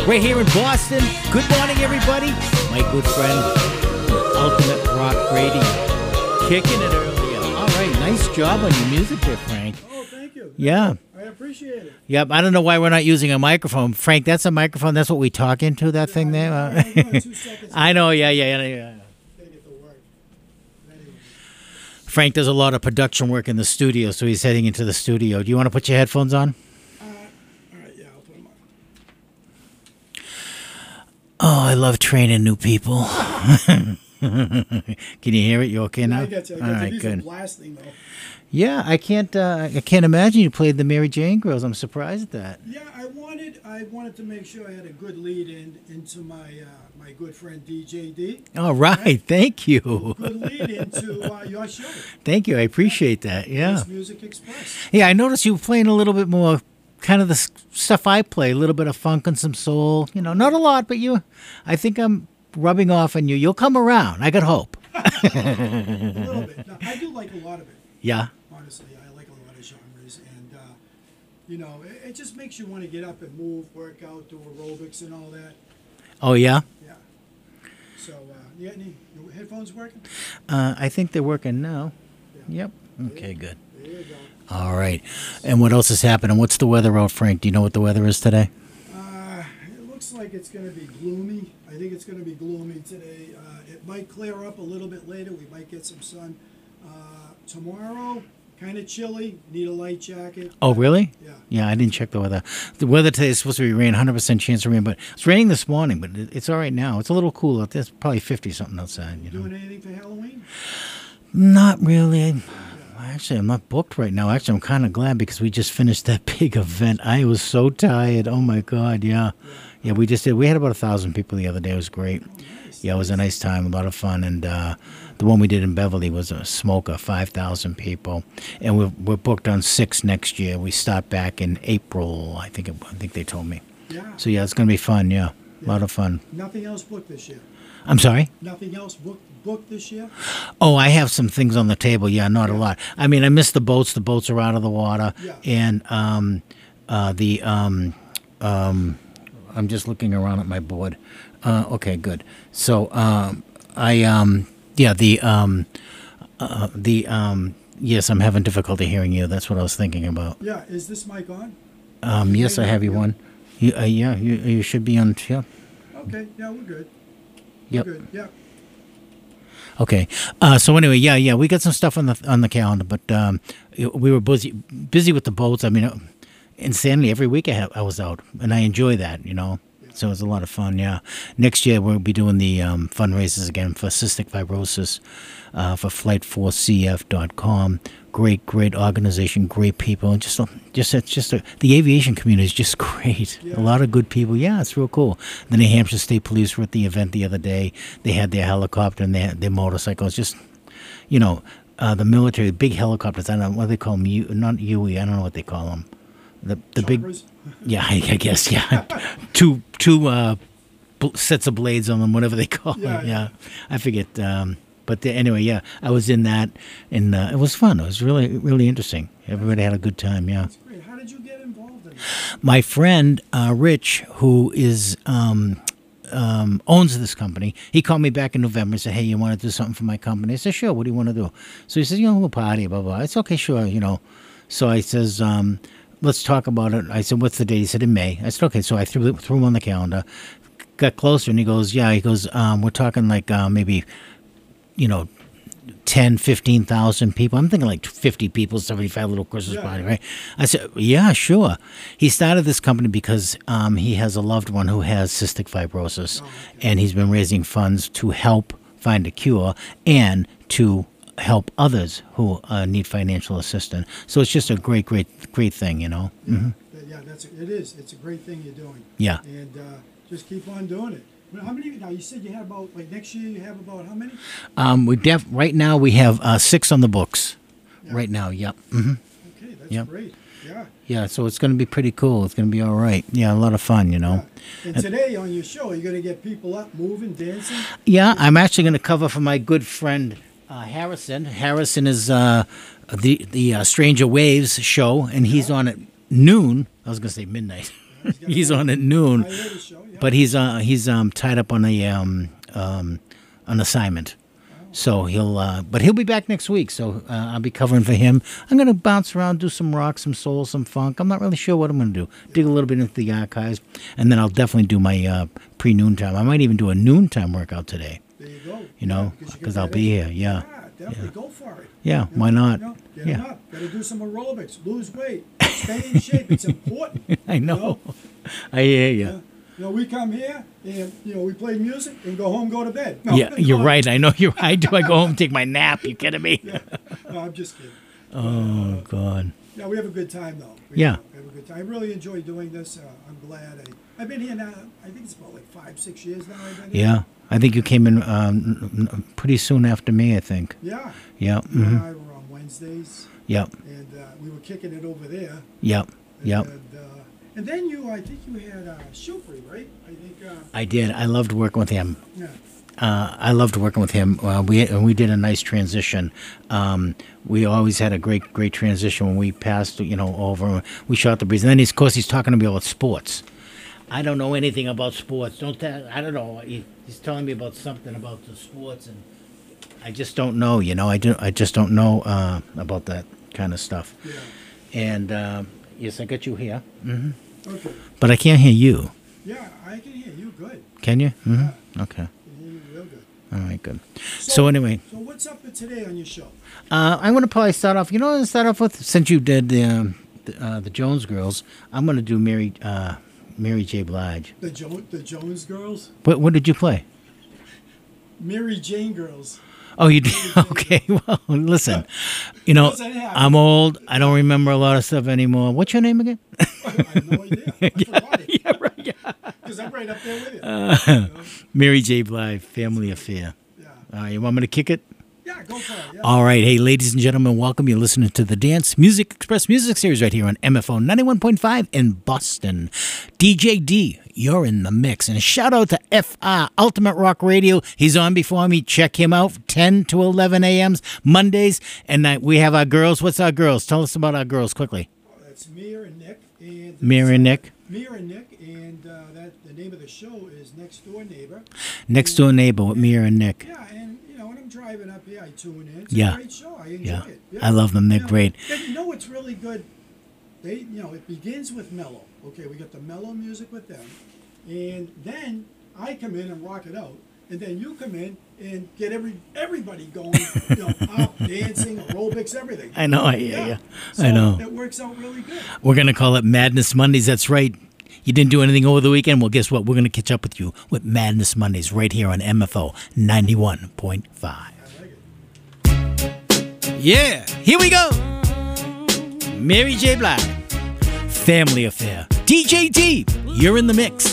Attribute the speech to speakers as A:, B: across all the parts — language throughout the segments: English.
A: Right here in Boston. Good morning, everybody. My good friend, Ultimate Rock Radio. Kicking it earlier. All right, nice job on your music there, Frank.
B: Oh, thank you.
A: Yeah.
B: I appreciate it.
A: Yep, I don't know why we're not using a microphone. Frank, that's a microphone. That's what we talk into, that thing there.
B: I 2 seconds.
A: I know, yeah.
B: Gotta get to work. Anyway.
A: Frank does a lot of production work in the studio, so he's heading into the studio. Do you want to put your headphones on?
B: All right, yeah, I'll put them on.
A: Oh, I love training new people. Can you hear it? You okay now?
B: I get you.
A: All right,
B: These
A: good.
B: are blasting, though.
A: Yeah, I can't imagine you played the Mary Jane Girls. I'm surprised at that.
B: Yeah, I wanted to make sure I had a good lead into my my good friend DJD.
A: All right, thank you.
B: Good lead into your show.
A: Thank you, I appreciate that. Yeah,
B: This Music Express.
A: yeah. I noticed you were playing a little bit more, kind of the stuff I play, a little bit of funk and some soul. You know, not a lot, but you. I think I'm rubbing off on you. You'll come around. I got hope.
B: A little bit. No, I do like a lot of it.
A: Yeah.
B: Honestly, I like a lot of genres, and you know, it just makes you want to get up and move, work out, do aerobics, and all that.
A: Oh yeah.
B: Yeah. So, you got any your headphones working?
A: I think they're working now.
B: Yeah.
A: Yep. Okay, good.
B: There you go.
A: All right. And what else is happening? What's the weather out, Frank? Do you know what the weather is today?
B: It looks like it's going to be gloomy. I think it's going to be gloomy today. It might clear up a little bit later. We might get some sun. Tomorrow, kind of chilly. Need a light jacket.
A: Oh, really?
B: Yeah.
A: Yeah, I didn't check the weather. The weather today is supposed to be rain, 100% chance of rain, but it's raining this morning, but it's all right now. It's a little cool out there. It's probably 50-something outside, you know.
B: Doing anything for Halloween?
A: Not really. Actually, I'm not booked right now. Actually, I'm kind of glad because we just finished that big event. I was so tired. Oh, my God, yeah. Yeah, we just did. We had about 1,000 people the other day. It was great. Yeah, it was a nice time, a lot of fun, and the one we did in Beverly was a smoker, 5,000 people, and we're booked on 6 next year. We start back in April, I think they told me.
B: Yeah.
A: So yeah, it's gonna be fun. Yeah, a lot of fun.
B: Nothing else booked this year?
A: I'm sorry.
B: Nothing else booked this year?
A: Oh, I have some things on the table. Yeah, not a lot. I mean, I missed the boats. The boats are out of the water,
B: Yeah.
A: and I'm just looking around at my board. Okay, good. So yes, I'm having difficulty hearing you. That's what I was thinking about.
B: Yeah. Is this mic on?
A: Yes, I have you one. You should be on. Yeah.
B: Okay. Yeah, we're good.
A: Yep.
B: We're good. Yeah.
A: Okay. So anyway, yeah, we got some stuff on the calendar, but we were busy with the boats. I mean, insanely every week I was out, and I enjoy that, you know. So it was a lot of fun, yeah. Next year we'll be doing the fundraisers again for cystic fibrosis for flight4cf.com. Great organization, great people. The aviation community is just great.
B: Yeah.
A: A lot of good people. Yeah, it's real cool. The New Hampshire State Police were at the event the other day. They had their helicopter and they had their motorcycles. Just, you know, the military, big helicopters. I don't know what they call them. Not UE. I don't know what they call them. The big,
B: Choppers?
A: yeah, I guess, yeah. two sets of blades on them, whatever they call
B: Yeah,
A: them.
B: yeah.
A: Yeah, I forget. Anyway, yeah, I was in that, and it was fun. It was really, really interesting. Everybody had a good time. Yeah.
B: That's great. How did you get involved in that?
A: My friend Rich, who is owns this company, he called me back in November and said, "Hey, you want to do something for my company?" I said, "Sure. What do you want to do?" So he says, "You know, we'll party, blah blah." It's okay, sure, you know. So I says, let's talk about it. I said, what's the date? He said, in May. I said, okay. So I threw him on the calendar. Got closer, and he goes, yeah. He goes, we're talking like maybe, you know, 10, 15,000 people. I'm thinking like 50 people, 75 little Christmas party, right? I said, yeah, sure. He started this company because he has a loved one who has cystic fibrosis, and he's been raising funds to help find a cure and to help others who need financial assistance. So it's just a great thing, you know. Mm-hmm.
B: Yeah, it is. It's a great thing you're doing.
A: Yeah.
B: And just keep on doing it. How many? Now you said you have about next year. You have about how many?
A: Right now we have 6 on the books.
B: Yeah.
A: Right now, yep. Mm-hmm.
B: Okay, that's
A: Yep.
B: great. Yeah.
A: Yeah, so it's going to be pretty cool. It's going to be all right. Yeah, a lot of fun, you know.
B: Yeah. And today on your show, you're going to get people up, moving, dancing.
A: Yeah, I'm actually going to cover for my good friend Harrison. Harrison is the Stranger Waves show, and he's on at noon. I was going to say midnight. He's on at noon.
B: I heard the show, yeah.
A: but he's tied up on an assignment. So but he'll be back next week. So I'll be covering for him. I'm gonna bounce around, do some rock, some soul, some funk. I'm not really sure what I'm gonna do. Dig a little bit into the archives, and then I'll definitely do my pre-noontime. I might even do a noontime workout today.
B: There you go.
A: You know, because I'll be here. Yeah.
B: Definitely go for it.
A: Yeah. Why not?
B: Get him up. Got to do some aerobics. Lose weight. Stay in shape. It's important.
A: I know. I hear you.
B: We come here and we play music and go home, go to bed.
A: Yeah, you're right. I know you're right. I go home, take my nap. You kidding me?
B: No, I'm just kidding.
A: Oh God.
B: Yeah, we have a good time though. We have a good time. I really enjoy doing this. I'm glad. I've been here now. I think it's about like 5-6 years now. I've been here.
A: Yeah, I think you came in pretty soon after me. I think.
B: Yeah.
A: Yeah.
B: You and I were on Wednesdays.
A: Yep.
B: And we were kicking it over there.
A: Yep. Yep.
B: And then I think you had Shufri, right? I think.
A: I did. I loved working with him.
B: Yeah.
A: I loved working with him. We did a nice transition. We always had a great transition when we passed, over. We shot the breeze, and then of course he's talking to me about sports. I don't know anything about sports. I don't know. He's telling me about something about the sports, and I just don't know. I just don't know about that kind of stuff.
B: Yeah.
A: And yes, I got you here. Mm-hmm.
B: Okay.
A: But I can't hear you.
B: Yeah, I can hear you good.
A: Can you? Mm-hmm.
B: Yeah.
A: Okay.
B: I can hear you real good.
A: All right, good. So anyway.
B: So what's up for today on your show?
A: I'm going to probably start off, with, since you did the Jones Girls, I'm going to do Mary J. Blige.
B: The Jones Girls?
A: What did you play?
B: Mary Jane Girls.
A: Oh, you did? Okay, well, listen. I'm old. I don't remember a lot of stuff anymore. What's your name again?
B: I have no idea. I forgot it.
A: Yeah, right. Yeah.
B: Because I'm right up there with you.
A: Mary J. Blige, Family Affair.
B: Yeah.
A: You want me to kick it?
B: Yeah, go for it. Yeah.
A: All right. Hey, ladies and gentlemen, welcome. You're listening to the Dance Music Express Music Series right here on MFO 91.5 in Boston. DJ D, you're in the mix. And a shout out to FR Ultimate Rock Radio. He's on before me. Check him out. 10 to 11 a.m. Mondays. And we have our girls. What's our girls? Tell us about our girls quickly.
B: That's Mir and Nick.
A: Mir and Nick.
B: Mir and Nick. And the name of the show is Next Door Neighbor.
A: Next Door Neighbor with Mir and Nick.
B: Yeah, and when I'm driving up here, I tune in. It's
A: a
B: great show. I enjoy it. Yeah.
A: I love them. They're great.
B: And what's really good? It begins with mellow. Okay, we got the mellow music with them, and then I come in and rock it out, and then you come in and get everybody going, up, dancing, aerobics, everything.
A: I know. I hear you.
B: So
A: I know.
B: It works out really good.
A: We're gonna call it Madness Mondays. That's right. You didn't do anything over the weekend? Well, guess what? We're going to catch up with you with Madness Mondays right here on MFO 91.5.
B: I like it.
A: Yeah, here we go. Mary J. Blige, Family Affair. DJ D, you're in the mix.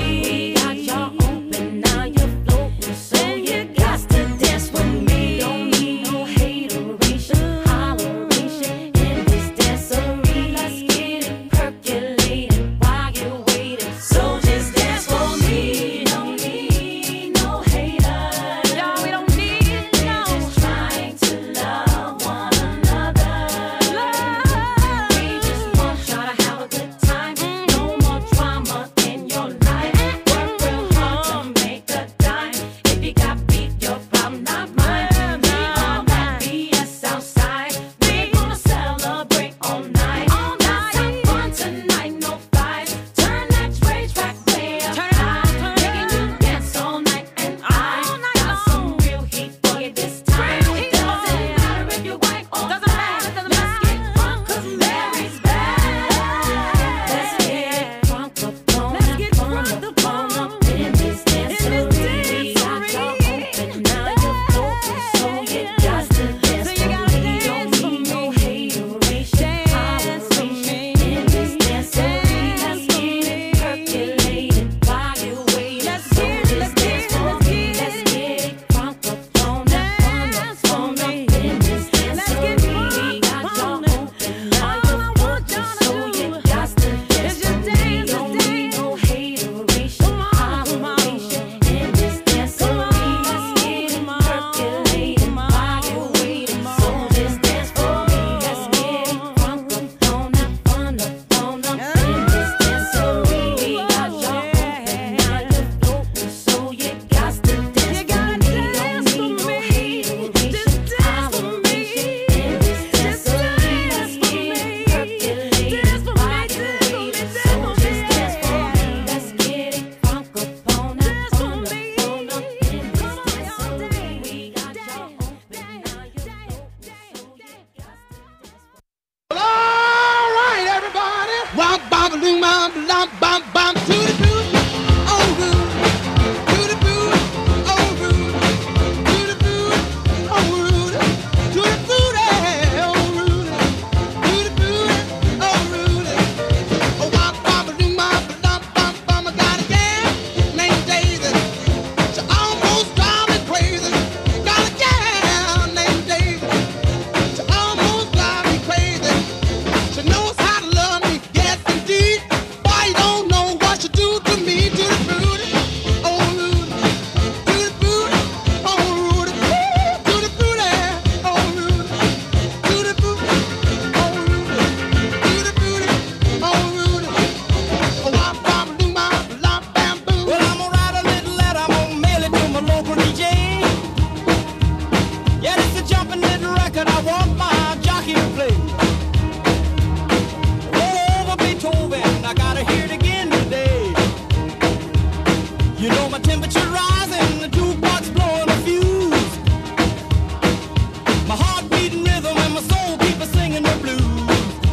C: Don't temperature rising, the jukebox blowing a fuse. My heart beating rhythm and my soul keeps singing the blues.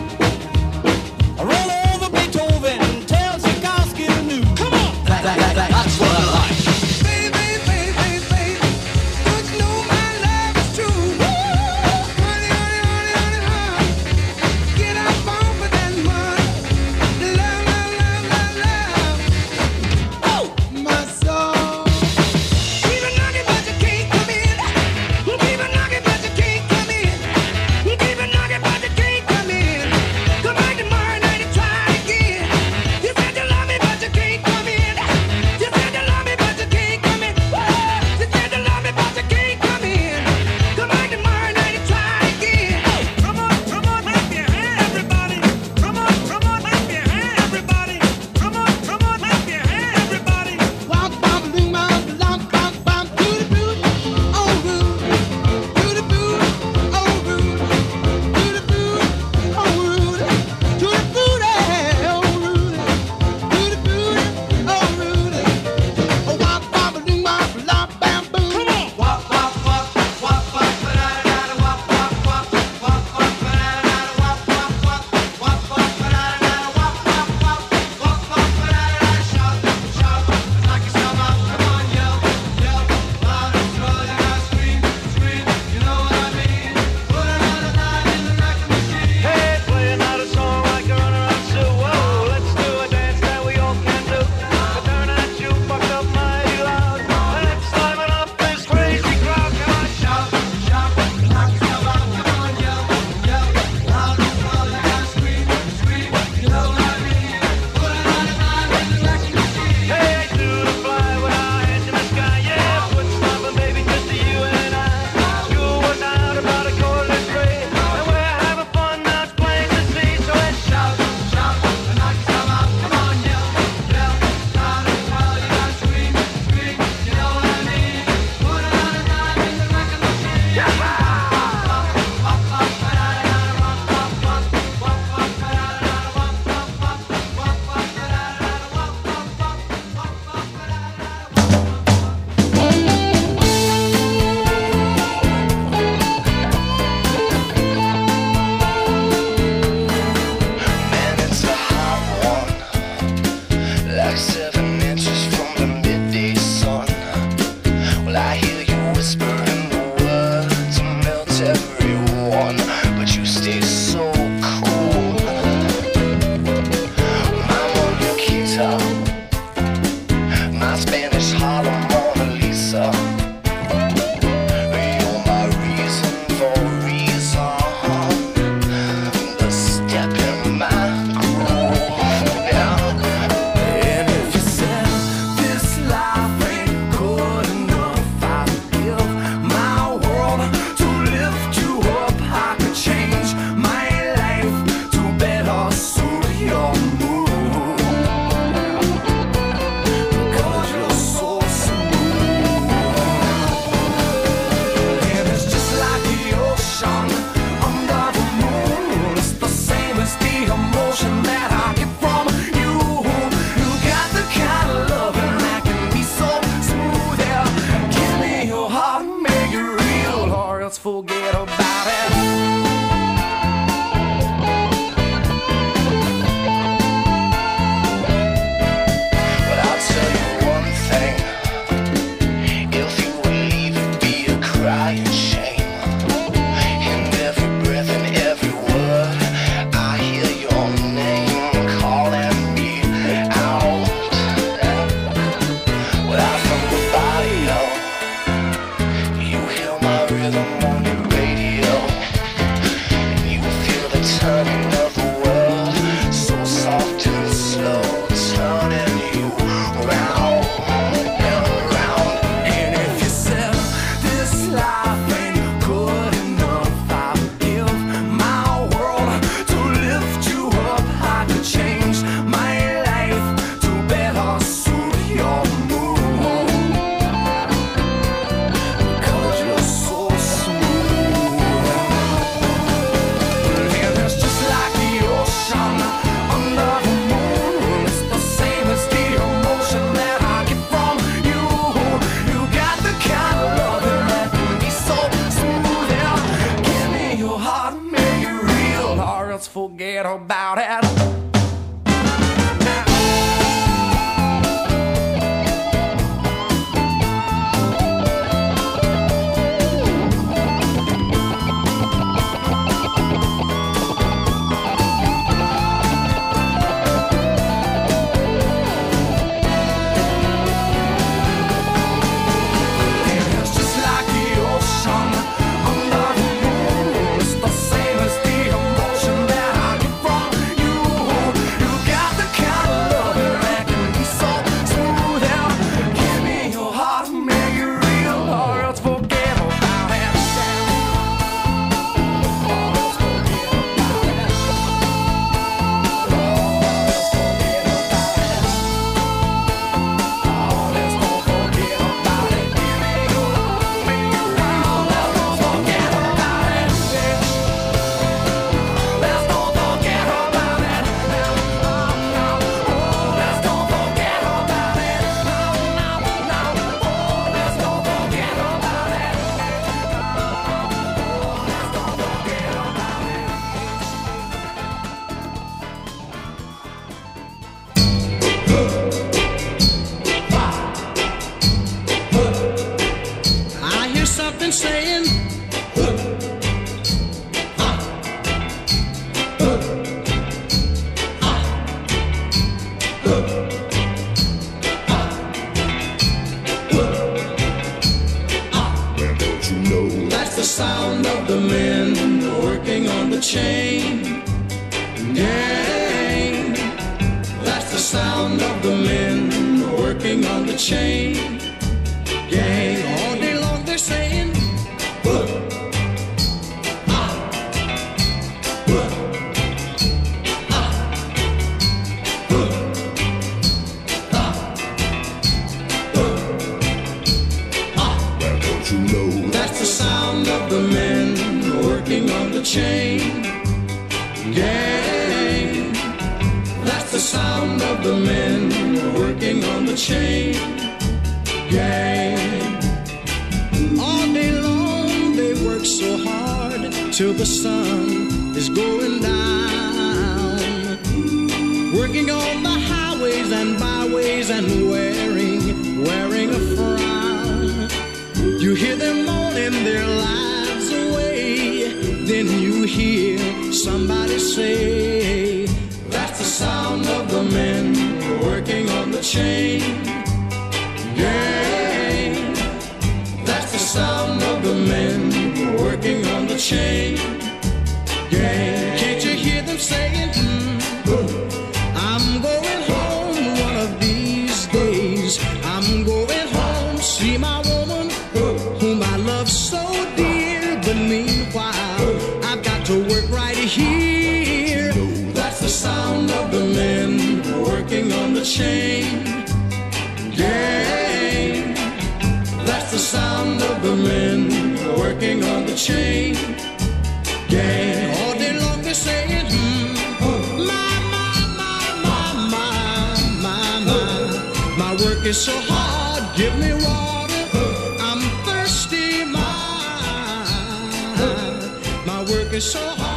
C: I roll over Beethoven, tell Tchaikovsky the news. Come on, that's what I like. Baby, baby, baby, don't you know my love is true? Honey, honey, honey, honey, honey, get up off of that mud. Love, love, love, love, love. Oh, my soul. Even knocking forget about it.
D: Till the sun is going down, working on the highways and byways and wearing a frown. You hear them mourning their lives away, then you hear somebody say, that's the sound of the men working on the chain. Yeah, that's the sound of the men working on the chain. Yeah, can't you hear them saying, I'm going home one of these days. I'm going home, see my woman, whom I love so dear. But meanwhile, I've got to work right here. That's the sound of the men working on the chain. Yeah, that's the sound of the men working on the chain. Yeah, all day long they're saying, my work is so hard, give me water, I'm thirsty, my work is so hard.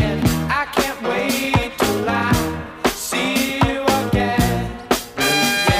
C: I can't wait till I see you again.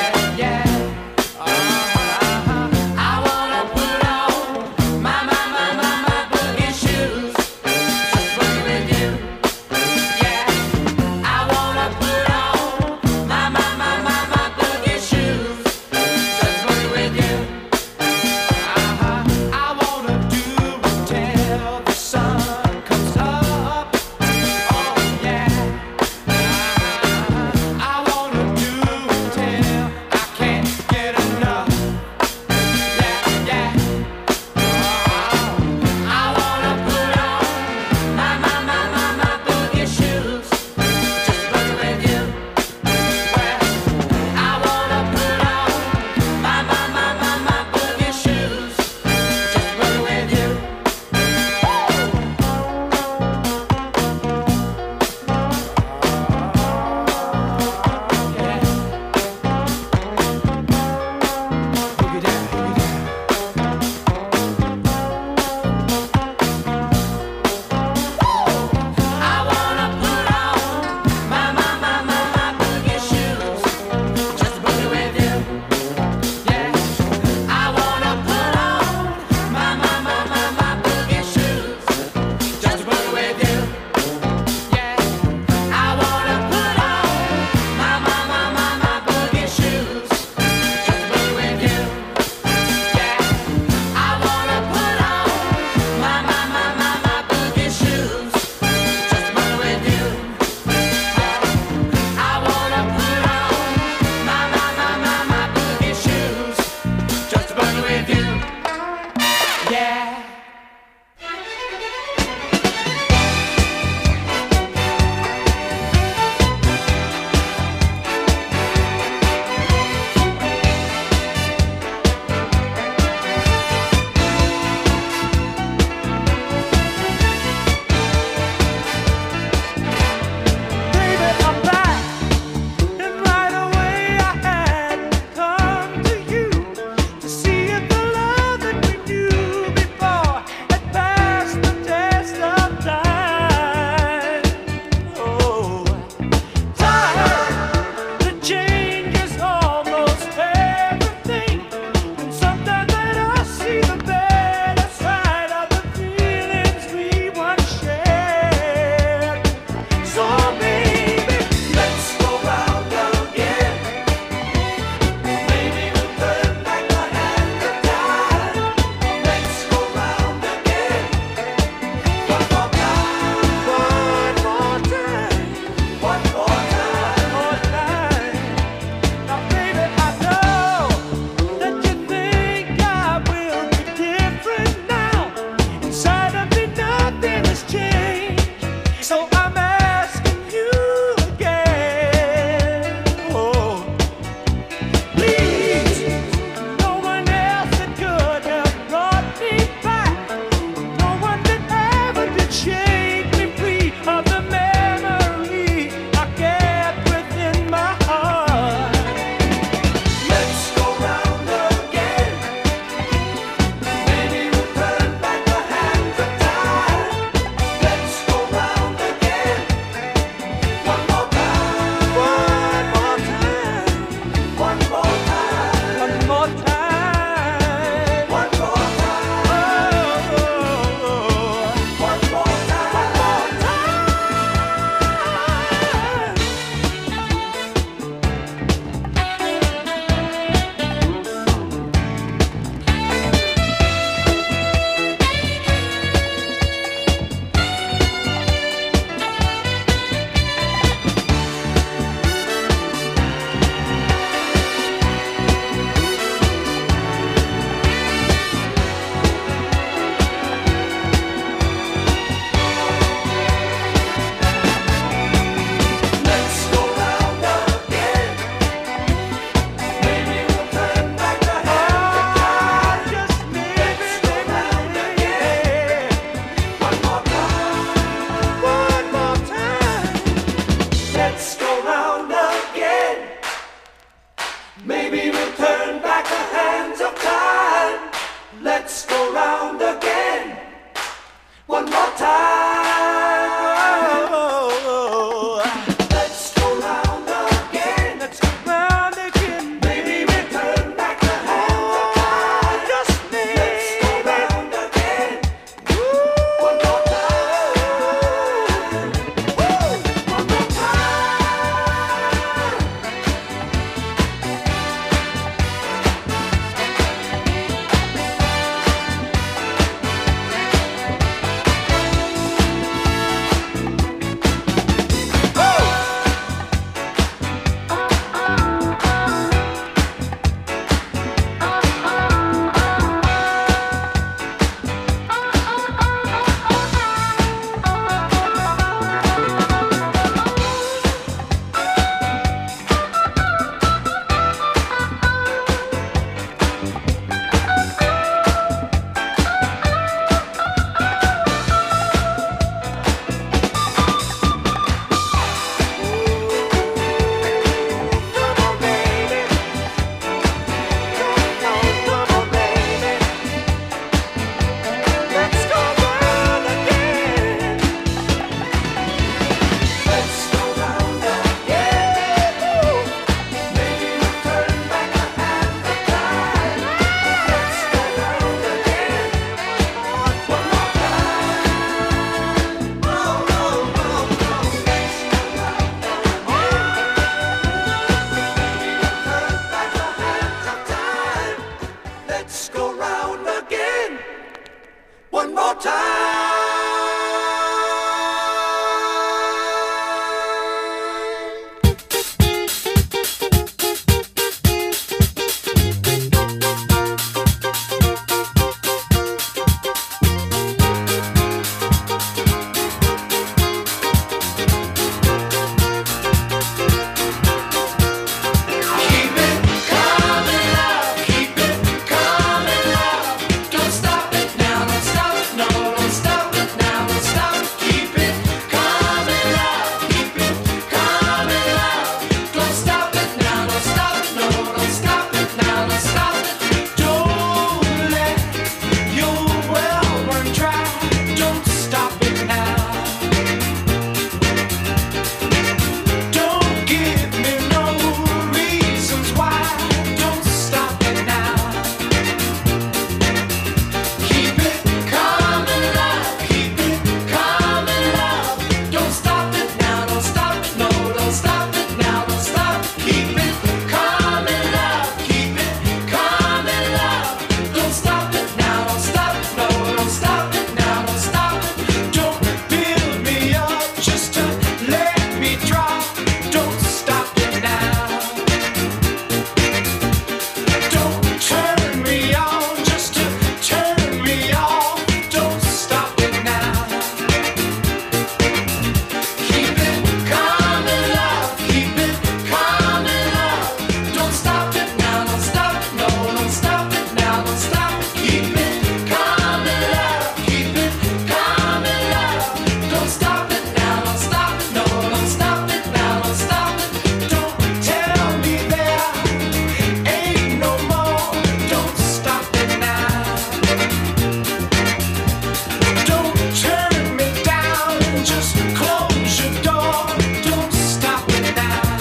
C: close your door. Don't stop it now.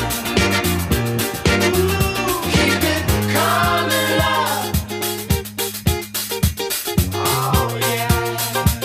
C: Ooh, keep it coming, love. Oh yeah.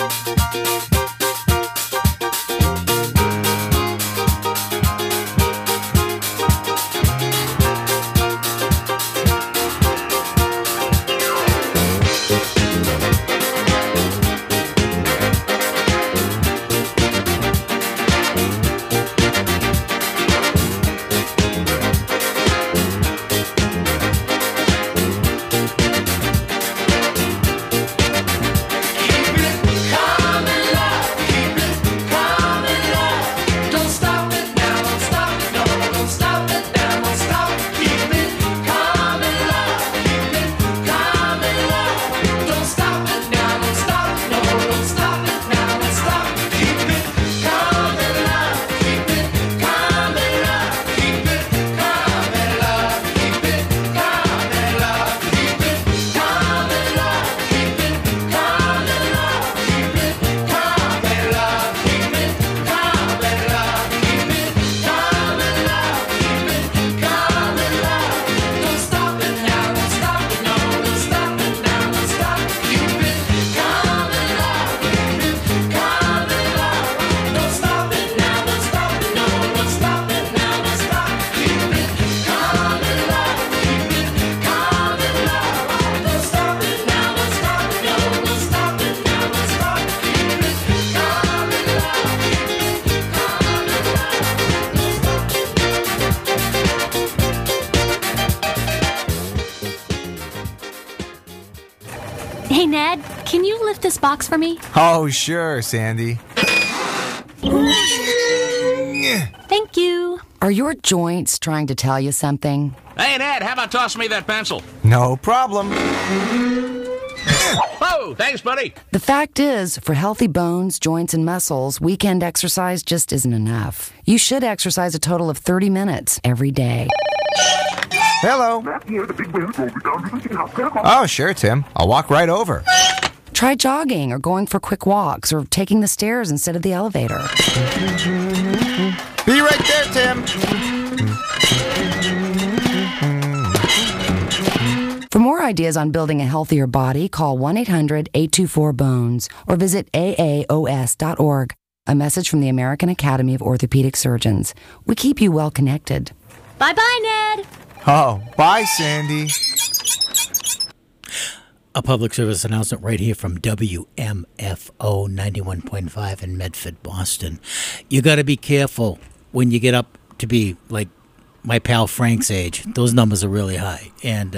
E: Hey, Ned, can you lift this box for me?
F: Oh, sure, Sandy.
E: Thank you.
G: Are your joints trying to tell you something?
H: Hey, Ned, how about tossing me that pencil?
F: No problem.
H: Oh, thanks, buddy.
G: The fact is, for healthy bones, joints, and muscles, weekend exercise just isn't enough. You should exercise a total of 30 minutes every day.
F: Hello. Oh, sure, Tim. I'll walk right over.
G: Try jogging or going for quick walks or taking the stairs instead of the elevator.
F: Be right there, Tim.
G: For more ideas on building a healthier body, call 1-800-824-BONES or visit aaos.org. A message from the American Academy of Orthopedic Surgeons. We keep you well connected.
E: Bye-bye, Ned.
F: Oh, bye, Sandy.
A: A public service announcement right here from WMFO 91.5 in Medford, Boston. You got to be careful when you get up to be like my pal Frank's age. Those numbers are really high. And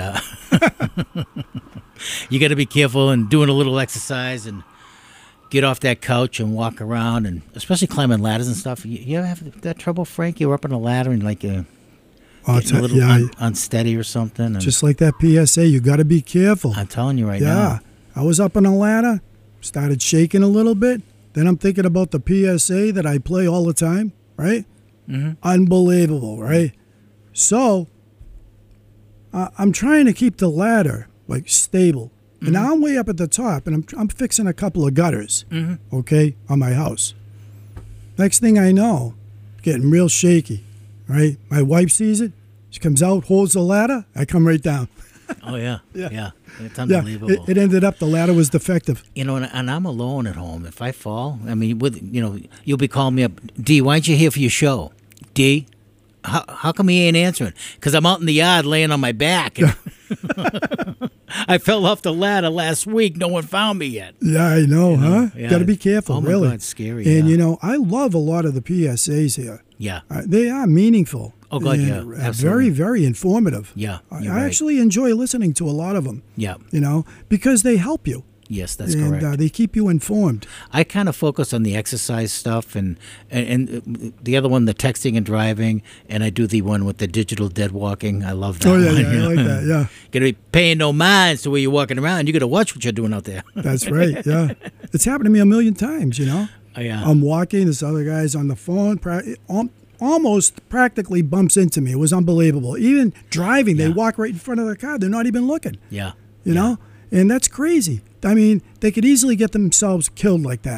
A: you got to be careful and doing a little exercise and get off that couch and walk around, and especially climbing ladders and stuff. You ever have that trouble, Frank? You were up on a ladder and like getting a little unsteady or something. And
B: Just like that PSA, you got to be careful.
A: I'm telling you right
B: Yeah,
A: now.
B: I was up on a ladder, started shaking a little bit. Then I'm thinking about the PSA that I play all the time, right?
A: Mm-hmm.
B: Unbelievable, right? So I'm trying to keep the ladder like stable.
A: Mm-hmm.
B: And now I'm way up at the top, and I'm fixing a couple of gutters, okay, on my house. Next thing I know, getting real shaky, right? My wife sees it. She comes out, holds the ladder. I come right down.
A: Oh, yeah.
B: Yeah.
A: It's unbelievable.
B: Yeah, it ended up the ladder was defective.
A: You know, and I'm alone at home. If I fall, I mean, you'll be calling me up. D, why aren't you here for your show? D, how come he ain't answering? Because I'm out in the yard laying on my back. And I fell off the ladder last week. No one found me yet.
B: Yeah, I know, huh?
A: Yeah.
B: Got to be careful,
A: Oh, my
B: really.
A: God, it's scary.
B: And,
A: yeah.
B: I love a lot of the PSAs here.
A: Yeah.
B: They are meaningful.
A: Oh, God,
B: and,
A: yeah, absolutely.
B: Very, very informative.
A: Yeah,
B: I
A: you're right.
B: actually enjoy listening to a lot of them,
A: Yeah.
B: because they help you.
A: Yes, that's
B: and,
A: correct.
B: they keep you informed.
A: I kind of focus on the exercise stuff and the other one, the texting and driving, and I do the one with the digital dead walking. I love that
B: Oh, yeah,
A: one.
B: yeah, I like that, yeah.
A: Got to be paying no mind to where you're walking around. You got to watch what you're doing out there.
B: That's right, yeah. It's happened to me a million times,
A: Oh, yeah.
B: I'm walking, this other guy's on the phone, almost practically bumps into me. It was unbelievable. Even driving, they
A: Yeah.
B: walk right in front of the car. They're not even looking,
A: Yeah.
B: you know? And that's crazy. I mean, they could easily get themselves killed like that.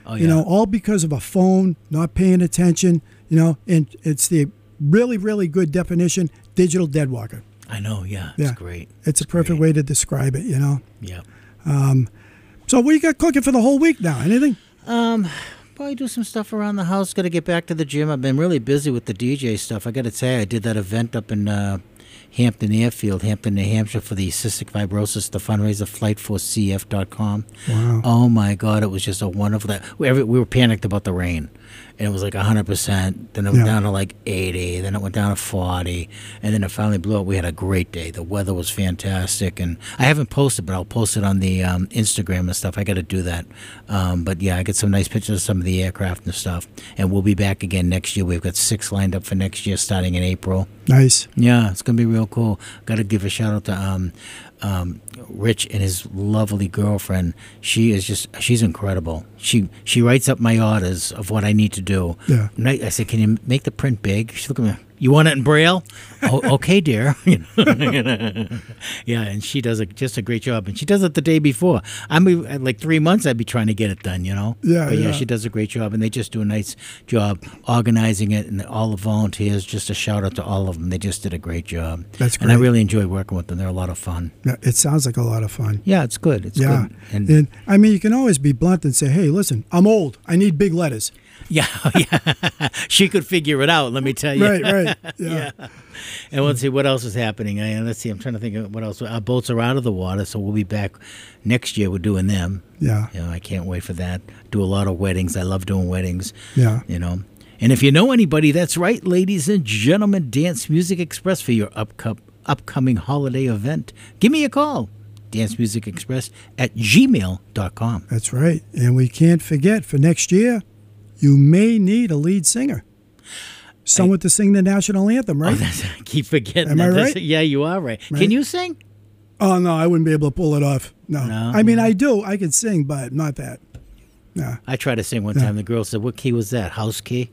A: Oh,
B: You
A: yeah.
B: know, all because of a phone, not paying attention. You know, and it's the really, really good definition: digital dead walker.
A: I know. Yeah.
B: Yeah.
A: It's great.
B: It's a perfect way to describe it. You know.
A: Yeah.
B: So what you got cooking for the whole week now? Anything?
A: Probably do some stuff around the house. Got to get back to the gym. I've been really busy with the DJ stuff. I got to say, I did that event up in Hampton Airfield, Hampton, New Hampshire, for the cystic fibrosis, the fundraiser, flightforcecf.com.
B: Wow.
A: Oh, my God. It was just a wonderful... We were panicked about the rain. And it was like 100%. Then it went down to like 80. Then it went down to 40. And then it finally blew up. We had a great day. The weather was fantastic. And I haven't posted, but I'll post it on the Instagram and stuff. I got to do that. But yeah, I got some nice pictures of some of the aircraft and stuff. And we'll be back again next year. We've got 6 lined up for next year starting in April.
B: Nice.
A: Yeah, it's going to be real cool. Got to give a shout out to Rich and his lovely girlfriend. She's incredible. She writes up my orders of what I need to do.
B: Yeah.
A: And I said, can you make the print big? She looked at me. You want it in Braille? Oh, okay, dear. Yeah, and she does just a great job. And she does it the day before. I mean, like 3 months, I'd be trying to get it done, you know?
B: Yeah,
A: But
B: yeah.
A: she does a great job. And they just do a nice job organizing it. And all the volunteers, just a shout out to all of them. They just did a great job.
B: That's
A: And I
B: great.
A: really enjoy working with them. They're a lot of fun.
B: Yeah, it sounds like a lot of fun.
A: Yeah, it's good. It's
B: Yeah.
A: good.
B: And I mean, you can always be blunt and say, hey, listen, I'm old. I need big letters.
A: Yeah, yeah. She could figure it out, let me tell you.
B: Right. Yeah.
A: And let's see what else is happening. Let's see, I'm trying to think of what else. Our boats are out of the water, so we'll be back next year. We're doing them.
B: Yeah.
A: You know, I can't wait for that. Do a lot of weddings. I love doing weddings.
B: Yeah.
A: You know. And if you know anybody, that's right, ladies and gentlemen, Dance Music Express for your upcoming holiday event. Give me a call. dancemusicexpress@gmail.com.
B: That's right. And we can't forget, for next year, you may need a lead singer. Someone to sing the national anthem, right?
A: I keep forgetting
B: Am I
A: that.
B: right?
A: Yeah, you are right. Can you sing?
B: Oh, no, I wouldn't be able to pull it off. No.
A: No?
B: I mean, I do. I can sing, but not that. No.
A: I tried to sing one time. The girl said, "What key was that? House key?"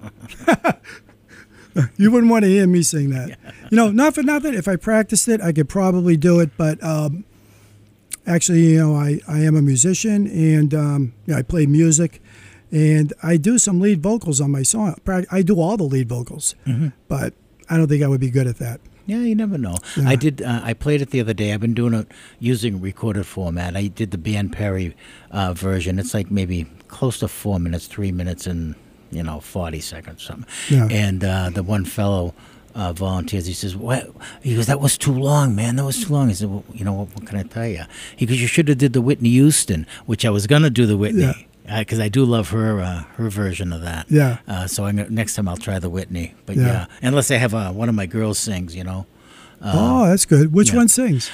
B: You wouldn't want to hear me sing that. You know, not for nothing. If I practiced it, I could probably do it. But actually, you know, I am a musician, and I play music. And I do some lead vocals on my song. I do all the lead vocals, but I don't think I would be good at that.
A: Yeah, you never know.
B: Yeah.
A: I did. I played it the other day. I've been doing it using recorded format. I did the Ben Perry version. It's like maybe close to 4 minutes, 3 minutes, and 40 seconds, something.
B: Yeah.
A: And the one fellow volunteers. He says, "What?" He goes, "That was too long, man. That was too long." I said, "Well, what can I tell you?" He goes, "You should have did the Whitney Houston," which I was gonna do the Whitney.
B: Yeah.
A: Because I do love her version of that.
B: Yeah.
A: So next time I'll try the Whitney. But
B: Yeah.
A: yeah, unless I have one of my girls sings,
B: Oh, that's good. Which one sings?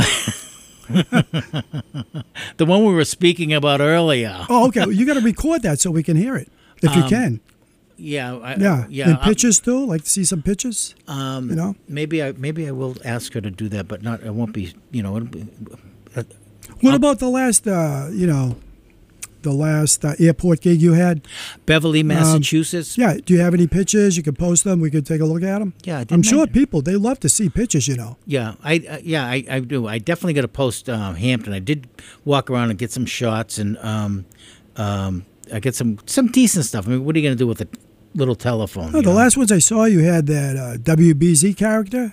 A: The one we were speaking about earlier.
B: Oh, okay. Well, you got to record that so we can hear it, if you can.
A: Yeah.
B: Yeah. And pictures too. Like to see some pictures.
A: Maybe I will ask her to do that, but not. It won't be. It'll be,
B: What about the last? The last airport gig you had?
A: Beverly, Massachusetts.
B: Yeah. Do you have any pictures? You can post them. We could take a look at them.
A: Yeah,
B: I'm sure people, they love to see pictures,
A: Yeah, I do. I definitely got to post Hampton. I did walk around and get some shots, and I get some decent stuff. I mean, what are you going to do with a little telephone?
B: Oh, the last ones I saw, you had that WBZ character.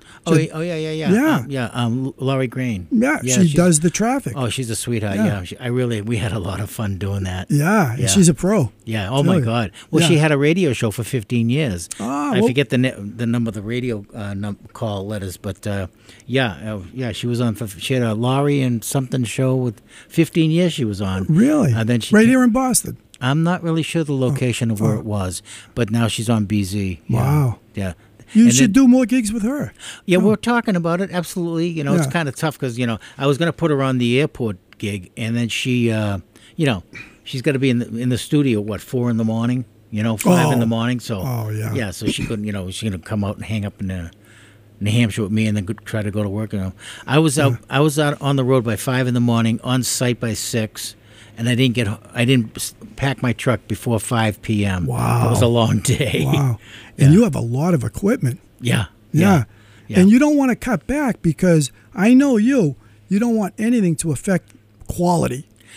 A: Laurie Green.
B: Yeah, she does the traffic.
A: Oh, she's a sweetheart.
B: Yeah.
A: We had a lot of fun doing that.
B: Yeah, and she's a pro.
A: Yeah. Oh my God. Well, she had a radio show for 15 years. I
B: well-
A: forget the number of the radio call letters, but she was on. She had a Laurie and something show with 15 years. She was on.
B: Really?
A: Then
B: right here in Boston.
A: I'm not really sure the location of where it was, but now she's on BZ. Yeah.
B: Wow.
A: Yeah.
B: You
A: And
B: should do more gigs with her.
A: Yeah, we're talking about it. Absolutely. It's
B: Yeah.
A: kind of tough because, I was going to put her on the airport gig, and then she, she's got to be in the studio, 4 in the morning, 5 in the morning. So,
B: yeah.
A: So she couldn't, she's going to come out and hang up in New Hampshire with me and then try to go to work. I was out on the road by 5 in the morning, on site by 6. And I didn't pack my truck before 5 p.m.
B: Wow.
A: It was a long day.
B: Wow. And you have a lot of equipment.
A: Yeah.
B: Yeah. And you don't want to cut back because I know you don't want anything to affect quality.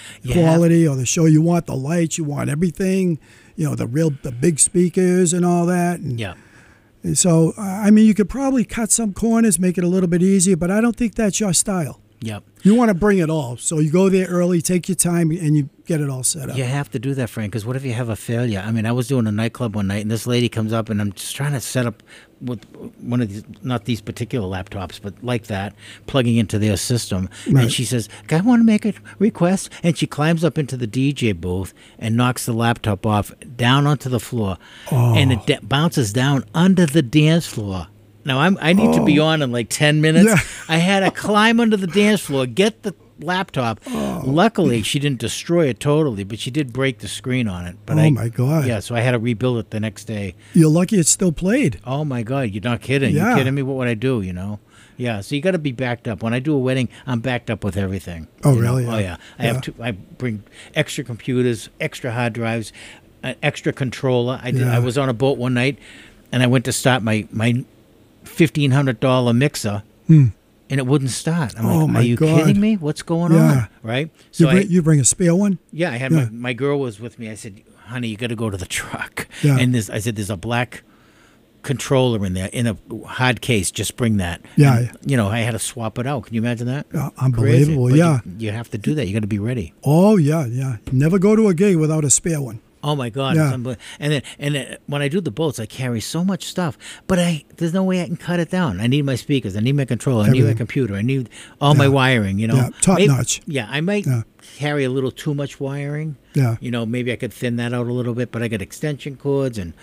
B: quality or the show you want, the lights, you want everything, the big speakers and all that. And,
A: Yeah.
B: and so, I mean, you could probably cut some corners, make it a little bit easier, but I don't think that's your style.
A: Yep.
B: You want to bring it all. So you go there early, take your time, and you get it all set up.
A: You have to do that, Frank, because what if you have a failure? I mean, I was doing a nightclub one night, and this lady comes up, and I'm just trying to set up with one of these, not these particular laptops, but like that, plugging into their system.
B: Right.
A: And she says, I want to make a request. And she climbs up into the DJ booth and knocks the laptop off down onto the floor. And it bounces down under the dance floor. Now, I need to be on in like 10 minutes.
B: Yeah.
A: I had to climb under the dance floor, get the laptop. Luckily, she didn't destroy it totally, but she did break the screen on it. But
B: my God.
A: Yeah, so I had to rebuild it the next day.
B: You're lucky it's still played.
A: Oh, my God. You're not kidding.
B: Yeah.
A: You're kidding me? What would I do, Yeah, so you got to be backed up. When I do a wedding, I'm backed up with everything.
B: Oh,
A: you know?
B: really?
A: Oh, yeah. I bring extra computers, extra hard drives, an extra controller. I was on a boat one night, and I went to start my $1,500 mixer, and it wouldn't start. I'm like,
B: my
A: are you
B: God.
A: kidding me? What's going on? Right? So
B: You bring a spare one?
A: yeah, I had my girl was with me. I said, honey, you got to go to the truck.
B: Yeah.
A: And I said, there's a black controller in there in a hard case. Just bring that.
B: Yeah.
A: And, I had to swap it out. Can you imagine that?
B: Unbelievable,
A: Crazy.
B: yeah.
A: But you have to do that. You got to be ready.
B: Oh, yeah. Never go to a gig without a spare one.
A: Oh my God!
B: Yeah.
A: It's unbelievable. And then when I do the boats, I carry so much stuff, but there's no way I can cut it down. I need my speakers, I need my controller, I need my
B: Everything.
A: computer, I need all my wiring.
B: Yeah, top notch.
A: Yeah, I might carry a little too much wiring.
B: Yeah.
A: Maybe I could thin that out a little bit, but I got extension cords and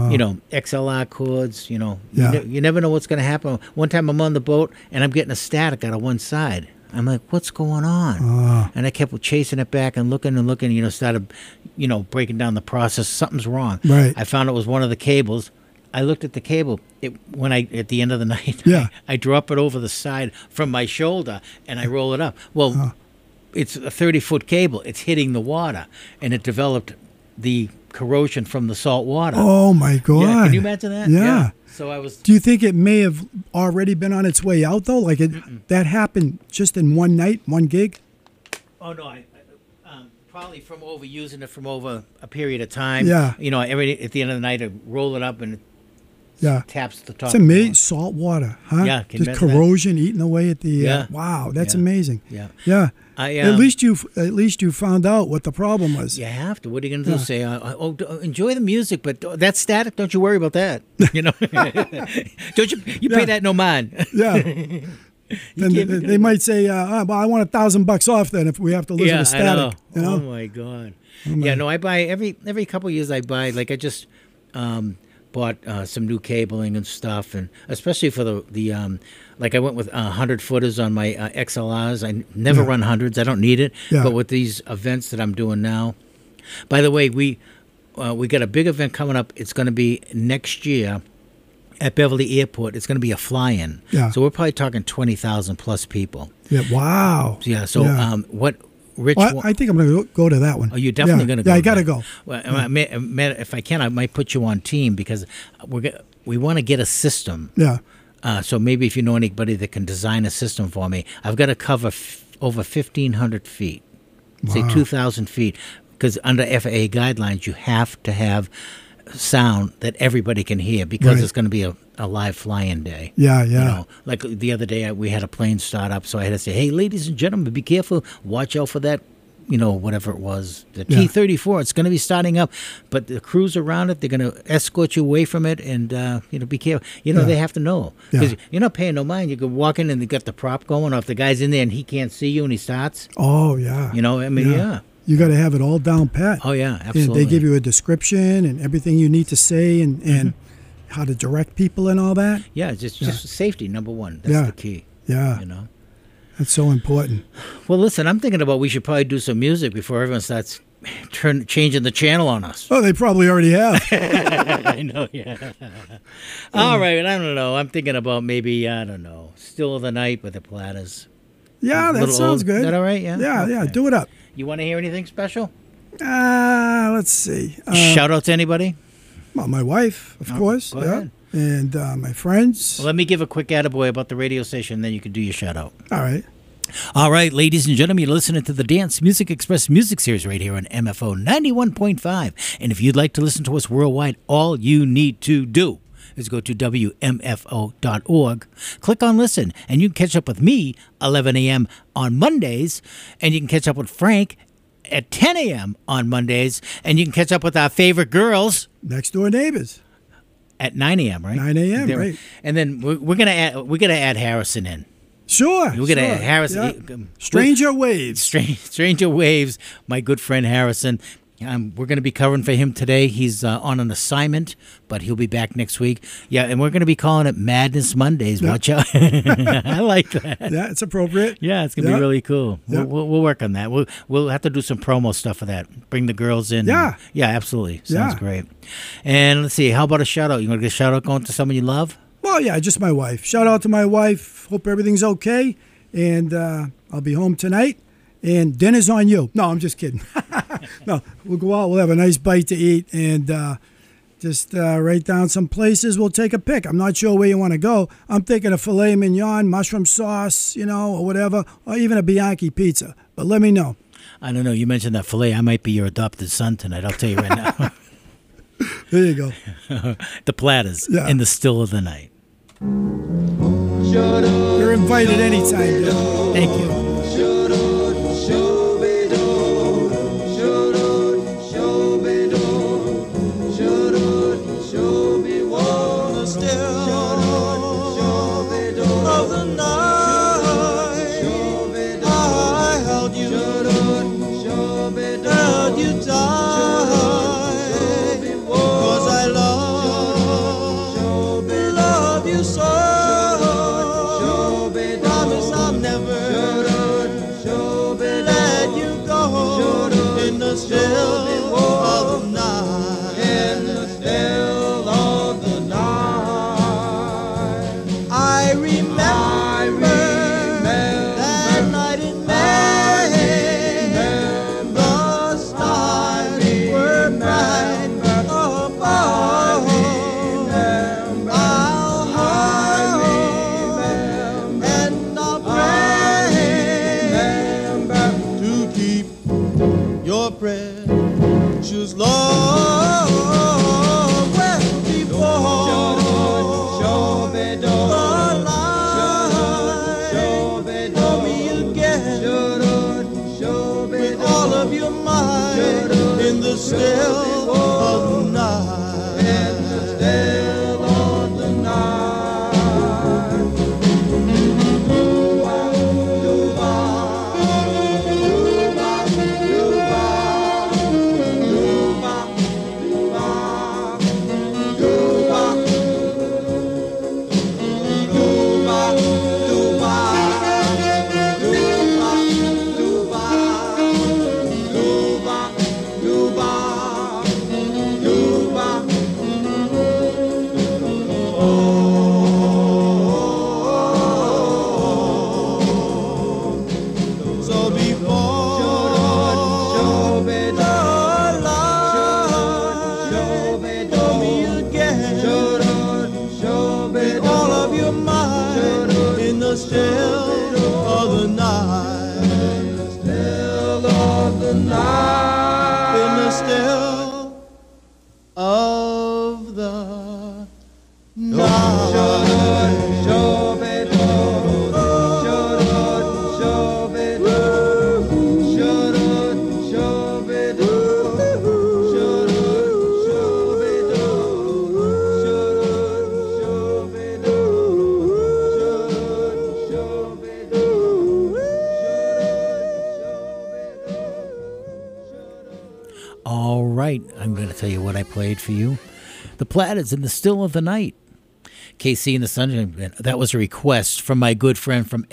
A: XLR cords.
B: Yeah.
A: You never know what's going to happen. One time I'm on the boat and I'm getting a static out of one side. I'm like, what's going on? And I kept chasing it back and looking, started, breaking down the process. Something's wrong.
B: Right.
A: I found it was one of the cables. I looked at the cable. At the end of the night, I drop it over the side from my shoulder and I roll it up. Well, it's a 30-foot cable. It's hitting the water, and it developed the corrosion from the salt water.
B: Oh, my God.
A: Yeah, can you imagine that?
B: Yeah.
A: So I was.
B: Do you think it may have already been on its way out, though? Like that happened just in one night, one gig?
A: Oh no, I probably from overusing it from over a period of time.
B: Yeah.
A: At the end of the night, I roll it up and it taps the top.
B: It's amazing. Salt water, huh?
A: Yeah, can you
B: just
A: imagine that?
B: corrosion eating away at the.
A: Yeah.
B: Wow, that's
A: Yeah.
B: amazing.
A: Yeah.
B: Yeah.
A: At
B: least you found out what the problem was.
A: You have to. What are you going to do? Say, enjoy the music, but that's static. Don't you worry about that. Don't you pay that no mind.
B: Yeah. Then they might say, well, I want $1,000 off then if we have to listen to static.
A: I know. Oh my God. Yeah, no, I buy every couple of years. I buy I just bought some new cabling and stuff, and especially for the I went with 100-footers on my XLRs. I never run hundreds. I don't need it.
B: Yeah.
A: But with these events that I'm doing now, by the way, we got a big event coming up. It's going to be next year at Beverly Airport. It's going to be a fly-in.
B: Yeah.
A: So we're probably talking 20,000 plus people.
B: Yeah. Wow.
A: Yeah. So what Rich?
B: Well, I think I'm going to go to that one.
A: Oh, you're definitely going to go.
B: Yeah, I got to go.
A: Well, if I can, I might put you on team because we want to get a system.
B: Yeah.
A: So maybe if you know anybody that can design a system for me, I've got to cover over 1,500 feet, say 2,000 feet, because under FAA guidelines, you have to have sound that everybody can hear because it's going to be a live fly-in day.
B: Yeah.
A: Like the other day, we had a plane start up, so I had to say, hey, ladies and gentlemen, be careful. Watch out for that. Whatever it was, the T-34, it's going to be starting up, but the crews around it, they're going to escort you away from it, and, be careful. They have to know, because you're not paying no mind. You can walk in and they got the prop going, or if the guy's in there and he can't see you and he starts.
B: Oh, yeah.
A: You
B: got to have it all down pat.
A: Oh, yeah, absolutely.
B: And they give you a description and everything you need to say and how to direct people and all that.
A: Yeah, just safety, number one. That's the key.
B: Yeah. That's so important.
A: Well, listen, I'm thinking about we should probably do some music before everyone starts changing the channel on us.
B: Oh, they probably already have.
A: I know, yeah. All right, I don't know. I'm thinking about maybe, I don't know, Still of the Night with the Platters.
B: Yeah, that sounds good.
A: Is that all right? Yeah?
B: Yeah, do it up.
A: You want to hear anything special?
B: Let's see.
A: Shout out to anybody?
B: Well, my wife, of course.
A: Go ahead.
B: And my friends.
A: Well, let me give a quick attaboy about the radio station, then you can do your shout out.
B: All right.
A: All right, ladies and gentlemen, you're listening to the Dance Music Express Music Series right here on MFO 91.5. And if you'd like to listen to us worldwide, all you need to do is go to WMFO.org, click on Listen, and you can catch up with me 11 a.m. on Mondays, and you can catch up with Frank at 10 a.m. on Mondays, and you can catch up with our favorite girls
B: Next door neighbors.
A: at 9 a.m., right?
B: 9 a.m.,
A: There-
B: right.
A: And then we're gonna add Harrison in.
B: Sure.
A: We're gonna
B: sure.
A: add Harrison.
B: Yeah. Stranger Waves.
A: Stranger Waves, my good friend Harrison. We're going to be covering for him today. He's on an assignment, but he'll be back next week. Yeah, and we're going to be calling it Madness Mondays.
B: Yeah.
A: Watch out. I like that.
B: Yeah, it's appropriate.
A: Yeah, it's going to
B: Yeah.
A: be really cool.
B: Yeah.
A: We'll work on that. We'll have to do some promo stuff for that. Bring the girls in.
B: Yeah.
A: Yeah, absolutely. Sounds
B: Yeah.
A: great. And let's see. How about a shout out? You want to get a shout out going to someone you love?
B: Well, yeah, just my wife. Shout out to my wife. Hope everything's okay. And I'll be home tonight. And dinner's on you. No, I'm just kidding. No, we'll go out. We'll have a nice bite to eat and just write down some places. We'll take a pick. I'm not sure where you want to go. I'm thinking of filet mignon, mushroom sauce, or whatever, or even a Bianchi pizza. But let me know.
A: I don't know. You mentioned that filet. I might be your adopted son tonight. I'll tell you right now.
B: There you go.
A: The Platters
B: Yeah.
A: in the still of the night.
B: You're invited anytime, dude.
A: Thank you. All right, I'm going to tell you what I played for you. The Platters in the Still of the Night. KC and the Sunshine Band. That was a request from my good friend from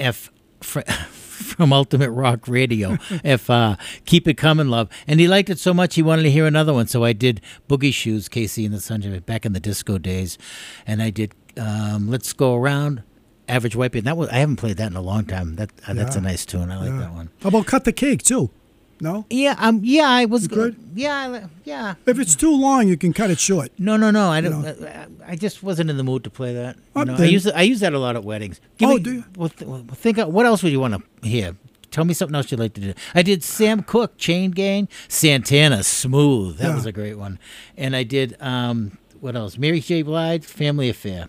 A: from Ultimate Rock Radio. Keep It Coming, Love. And he liked it so much he wanted to hear another one. So I did Boogie Shoes, KC and the Sunshine Band, back in the disco days. And I did Let's Go Around, Average White Band. I haven't played that in a long time. That's a nice tune. I like that one.
B: How about Cut the Cake, too? No?
A: Yeah, I was
B: good?
A: Yeah.
B: If it's too long, you can cut it short.
A: No. I don't. I just wasn't in the mood to play that.
B: Oh,
A: I
B: then-
A: use that a lot at weddings.
B: Oh,
A: me,
B: do you?
A: Well, think. What else would you want to hear? Tell me something else you'd like to do. I did Sam Cooke, Chain Gang, Santana, Smooth. That
B: Yeah.
A: was a great one. And I did what else? Mary J. Blige, Family Affair.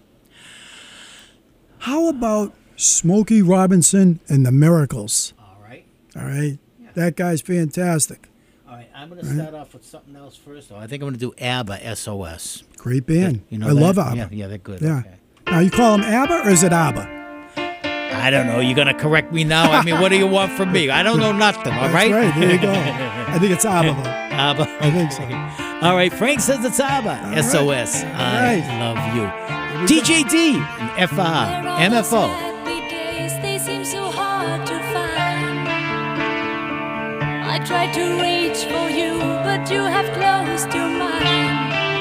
B: How about Smokey Robinson and the Miracles?
A: All right.
B: All right? That guy's fantastic.
A: All right. I'm going to start off with something else first. Though. I think I'm going to do ABBA, SOS.
B: Great band.
A: You know
B: I
A: that?
B: love ABBA.
A: Yeah, they're good.
B: Yeah.
A: Okay.
B: Now, you call them ABBA or is it ABBA?
A: I don't know. You're going to correct me now? I mean, what do you want from me? I don't know nothing, all right?
B: That's right. There you go. I think it's ABBA, though.
A: ABBA.
B: I think so.
A: All right. Frank says it's ABBA. SOS. I
B: right.
A: love you. TJD and FR. MFO.
E: Happy days, they seem so hard to find. I tried to reach for you, but you have closed your mind.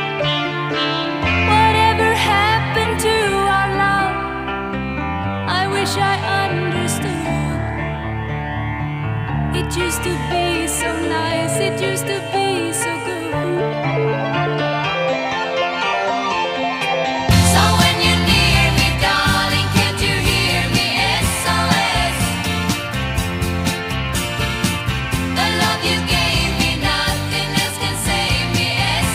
E: Whatever happened to our love? I wish I understood. It used to be so nice, it used to be so good. So when you're near me, darling, can't you hear me? SOS. The love you gave me, nothing else can save me.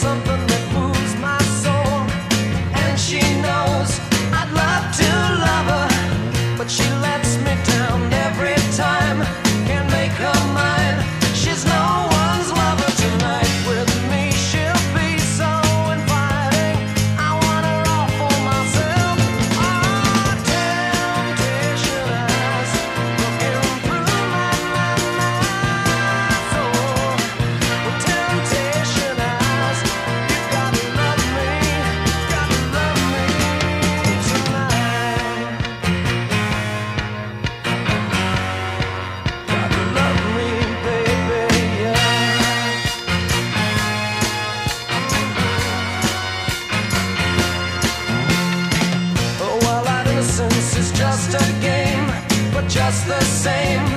C: something that moves my soul. And she knows I'd love to love her, but she lets me down every time. Can't make her mine. She's no one's lover tonight. With me she'll be so inviting. I want her all for myself. Oh, temptation eyes looking through my soul. With temptation eyes, you gotta love me tonight. Gotta love me, baby, oh, well, our innocence is just a game, but just the same,